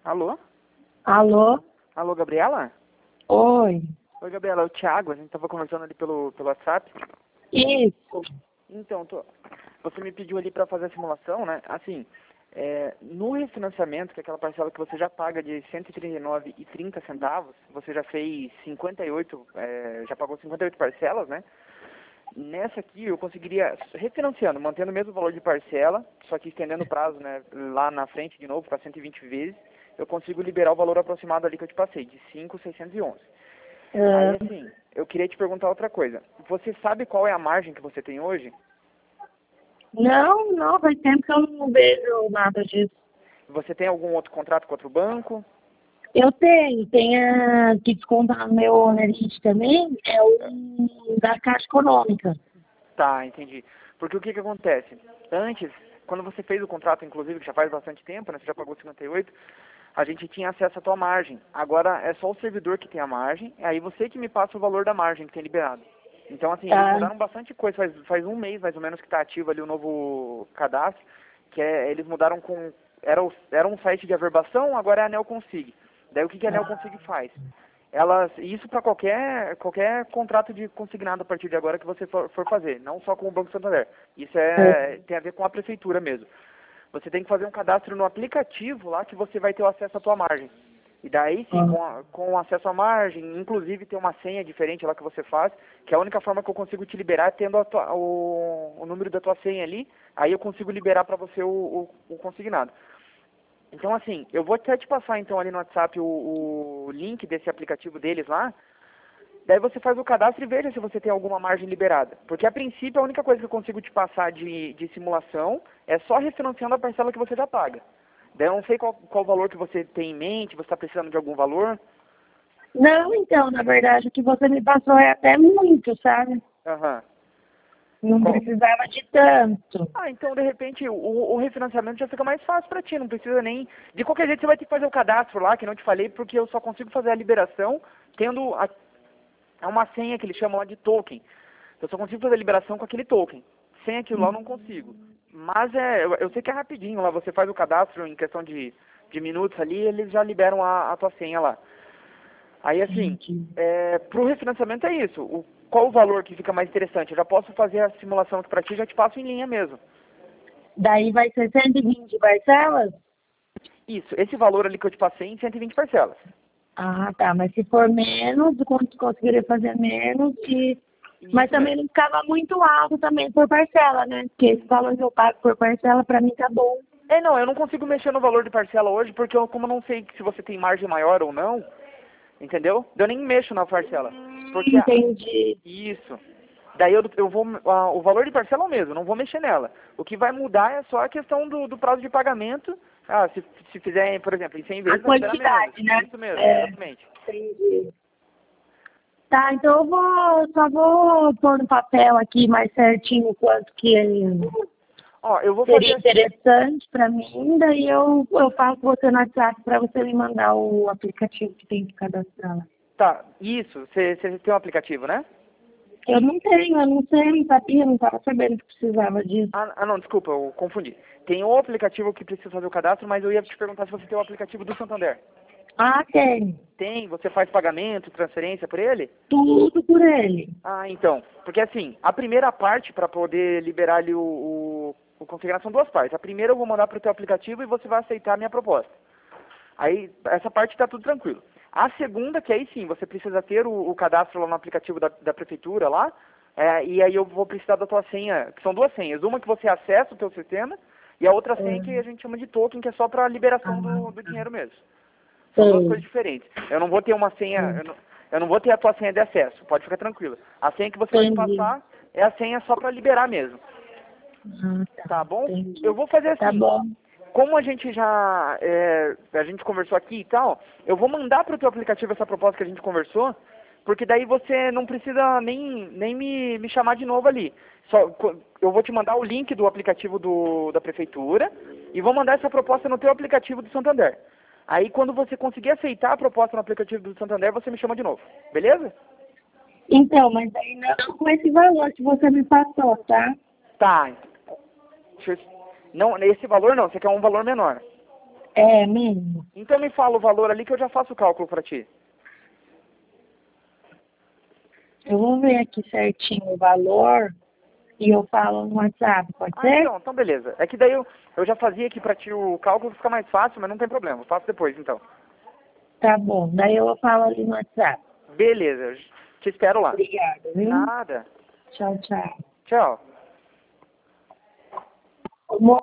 Alô? Alô? Alô, Gabriela? Oi. Oi, Gabriela, é o Thiago. A gente tava conversando ali pelo WhatsApp. Isso. Então, você me pediu ali para fazer a simulação, né? Assim, no refinanciamento, que é aquela parcela que você já paga de R$ 139,30, você já fez 58, já pagou 58 parcelas, né? Nessa aqui eu conseguiria, refinanciando, mantendo o mesmo valor de parcela, só que estendendo o prazo, né, lá na frente de novo para 120 vezes, eu consigo liberar o valor aproximado ali que eu te passei, de 5.611. Aí, assim, eu queria te perguntar outra coisa. Você sabe qual é a margem que você tem hoje? Não, faz tempo que eu não vejo nada disso. Você tem algum outro contrato com outro banco? Eu tenho que descontar no meu honorite também, é o da Caixa Econômica. Tá, entendi. Porque o que que acontece? Antes, quando você fez o contrato, inclusive, que já faz bastante tempo, né, você já pagou 58, a gente tinha acesso à tua margem. Agora é só o servidor que tem a margem, é aí você que me passa o valor da margem que tem liberado. Então, assim, eles Tá. mudaram bastante coisa, faz um mês mais ou menos que está ativo ali o novo cadastro, eles mudaram era um site de averbação, agora é a Neoconsig. Daí o que a Neoconsig faz? Isso para qualquer contrato de consignado a partir de agora que você for fazer, não só com o Banco Santander. Isso tem a ver com a prefeitura mesmo. Você tem que fazer um cadastro no aplicativo lá que você vai ter o acesso à tua margem. E daí sim, com acesso à margem, inclusive tem uma senha diferente lá que você faz, que é a única forma que eu consigo te liberar é tendo o número da tua senha ali, aí eu consigo liberar para você o consignado. Então, assim, eu vou até te passar então ali no WhatsApp o link desse aplicativo deles lá. Daí você faz o cadastro e veja se você tem alguma margem liberada. Porque a princípio a única coisa que eu consigo te passar de simulação é só refinanciando a parcela que você já paga. Daí eu não sei qual o valor que você tem em mente, você está precisando de algum valor. Não, então, na verdade, o que você me passou é até muito, sabe? Aham. Não Qual? precisava de tanto. Ah, então de repente o refinanciamento já fica mais fácil para ti, não precisa nem... De qualquer jeito você vai ter que fazer o cadastro lá, que não te falei, porque eu só consigo fazer a liberação tendo é uma senha que eles chamam lá de token. Eu só consigo fazer a liberação com aquele token. Sem aquilo lá eu não consigo. Mas eu sei que é rapidinho lá, você faz o cadastro em questão de minutos ali, eles já liberam a tua senha lá. Aí assim, pro refinanciamento é isso. Qual o valor que fica mais interessante? Eu já posso fazer a simulação aqui pra ti, já te passo em linha mesmo. Daí vai ser 120 parcelas? Isso, esse valor ali que eu te passei em 120 parcelas. Ah, tá. Mas se for menos, conseguiria fazer menos e... Mas Isso também mesmo. não ficava muito alto também por parcela, né? Porque esse valor que eu pago por parcela, pra mim tá bom. Não, eu não consigo mexer no valor de parcela hoje, porque como eu não sei se você tem margem maior ou não, entendeu? Eu nem mexo na parcela. Porque Entendi. isso. Daí eu vou. O valor de parcela é o mesmo, não vou mexer nela. O que vai mudar é só a questão do prazo de pagamento. Ah, se fizer, por exemplo, em 100 A vezes vai liberar menos. quantidade, né? Isso mesmo, É, exatamente. entendi. Tá, então só vou pôr no papel aqui mais certinho quanto que Ó, eu vou fazer seria assim. interessante pra mim, daí eu faço você no WhatsApp pra você me mandar o aplicativo que tem que cadastrar lá. Tá, isso. Você tem um aplicativo, né? Eu não tenho, eu não sei, não sabia, não estava sabendo que precisava disso. Não, desculpa, eu confundi. Tem o aplicativo que precisa fazer o cadastro, mas eu ia te perguntar se você tem o aplicativo do Santander. Ah, tem. Tem? Você faz pagamento, transferência por ele? Tudo por ele. Ah, então. Porque assim, a primeira parte para poder liberar ali o consignado são duas partes. A primeira eu vou mandar para o teu aplicativo e você vai aceitar a minha proposta. Aí, essa parte está tudo tranquilo. A segunda, que aí sim, você precisa ter o cadastro lá no aplicativo da prefeitura lá, e aí eu vou precisar da tua senha, que são duas senhas. Uma que você acessa o teu sistema, e a outra senha que a gente chama de token, que é só para liberação do dinheiro mesmo. São duas coisas Tem. diferentes. Eu não vou ter uma senha, eu não vou ter a tua senha de acesso, pode ficar tranquilo. A senha que você vai me Entendi. passar é a senha só para liberar mesmo. Ah, tá. Tá bom? Entendi. Eu vou fazer Tá assim. bom. Como a gente a gente conversou aqui e tal, eu vou mandar para o teu aplicativo essa proposta que a gente conversou, porque daí você não precisa nem me chamar de novo ali. Eu vou te mandar o link do aplicativo da prefeitura e vou mandar essa proposta no teu aplicativo do Santander. Aí quando você conseguir aceitar a proposta no aplicativo do Santander, você me chama de novo. Beleza? Então, mas aí não com esse valor que você me passou, tá? Tá. Não, esse valor não, você quer um valor menor. É mesmo? Então me fala o valor ali que eu já faço o cálculo pra ti. Eu vou ver aqui certinho o valor e eu falo no WhatsApp, pode ser? Então beleza. É que daí eu já fazia aqui pra ti o cálculo, fica mais fácil, mas não tem problema. Eu faço depois, então. Tá bom, daí eu falo ali no WhatsApp. Beleza, eu te espero lá. Obrigada, viu? Nada. Tchau, tchau. Tchau.